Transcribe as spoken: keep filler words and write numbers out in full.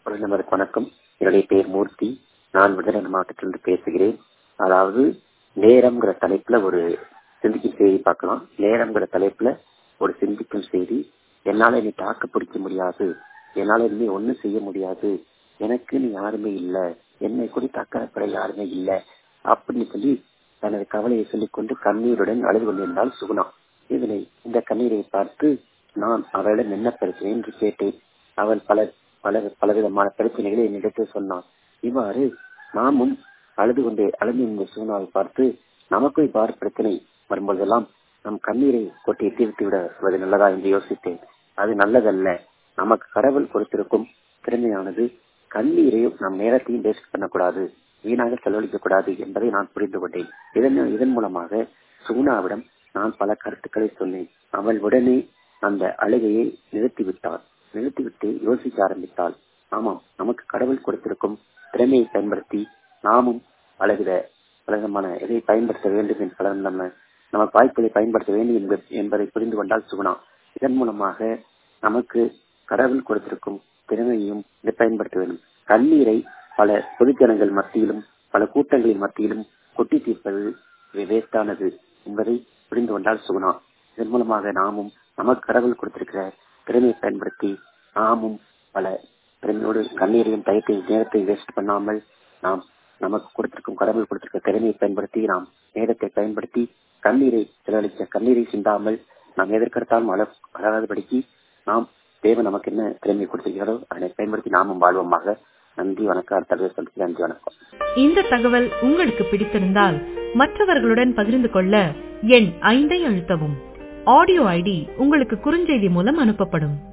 நமக்கு வணக்கம். என்னுடைய பெயர் மூர்த்தி. நான் விருதுநகர் மாவட்டத்திலிருந்து பேசுகிறேன். அதாவது நேரம்ங்கிற தலைப்புல ஒரு சிந்திக்கும் செய்தி பார்க்கலாம். நேரம்ங்கிற தலைப்புல ஒரு சிந்திக்கும் செய்தி. என்னால நீ தாக்கு பிடிக்க முடியாது, என்னால இனிமே ஒண்ணும் செய்ய முடியாது, எனக்கு நீ யாருமே இல்லை, என்னை குறித்து அக்கறைப்பட யாருமே இல்லை அப்படின்னு சொல்லி தனது கவலையை சொல்லிக்கொண்டு கண்ணீருடன் அழுது கொண்டிருந்தால் சுகுணா. இதனை இந்த கண்ணீரை பார்த்து நான் அவளிடம் என்ன பிரச்சனை என்று கேட்டேன். அவள் பல பல பலவிதமான பிரச்சனைகளை என்னிடத்தில் சொன்னான். இவ்வாறு நாமும் அழுது கொண்டே அழுது இந்த சுகுணாவை பார்த்து நமக்கும் இவ்வாறு பிரச்சனை வரும்போதெல்லாம் நம் கண்ணீரை கொட்டி தீர்த்து விடுவது நல்லதா என்று யோசித்தேன். அது நல்லதல்ல. நமக்கு கடவுள் கொடுத்திருக்கும் திறமையானது கண்ணீரையும் நம் நேரத்தையும் வேஸ்ட் பண்ணக்கூடாது, வீணாக செலவழிக்க கூடாது என்பதை நான் புரிந்து கொண்டேன். இதன் இதன் மூலமாக சுகுணாவிடம் நான் பல கருத்துக்களை சொன்னேன். அவள் உடனே அந்த அழுகையை நிறுத்திவிட்டாள். நிறுத்திவிட்டு யோசிக்க ஆரம்பித்தாள். ஆமாம், நமக்கு கடவுள் கொடுத்திருக்கும் திறமையை பயன்படுத்தி நாமும் பலவித பலவிதமான எதை பயன்படுத்த வேண்டும் என்று பல நம்ம நம்ம வாய்ப்புகளை பயன்படுத்த வேண்டும் என்பதை புரிந்து கொண்டால் சுகுணா. இதன் மூலமாக நமக்கு கடவுள் கொடுத்திருக்கும் திறமையையும் இதை பயன்படுத்த வேண்டும். கண்ணீரை பல பொதுஜனங்கள் மத்தியிலும் பல கூட்டங்களின் மத்தியிலும் கொட்டி தீர்ப்பது வேஸ்டானது என்பதை புரிந்து கொண்டால் சுகுணா. இதன் மூலமாக நாமும் நமக்கு கடவுள் கொடுத்திருக்கிற திறமையை பயன்படுத்தி நாமும் பல திறமையோடு கண்ணீரையும் டயத்தையும் நேரத்தை வேஸ்ட் பண்ணாமல் நாம் நமக்கு கொடுத்திருக்கும் கடவுள் கொடுத்திருக்க திறமையை பயன்படுத்தி நாம் நேரத்தை பயன்படுத்தி கண்ணீரை செலவழிக்க கண்ணீரை சிந்தாமல் நாம் எதற்கெடுத்தாலும் அழ அழகாதபடிக்கு நாம் தேவன் நமக்கு என்ன திறமை கொடுத்திருக்கிறதோ அதனை பயன்படுத்தி நாமும் வாழ்வோமாக. நன்றி, வணக்கம். தகவல் சொல்லுங்கள். நன்றி, வணக்கம். இந்த தகவல் உங்களுக்கு பிடித்திருந்தால் மற்றவர்களுடன் பகிர்ந்து கொள்ள எண் ஐந்தை அழுத்தவும். ஆடியோ ஐடி உங்களுக்கு குறுஞ்செய்தி மூலம் அனுப்பப்படும்.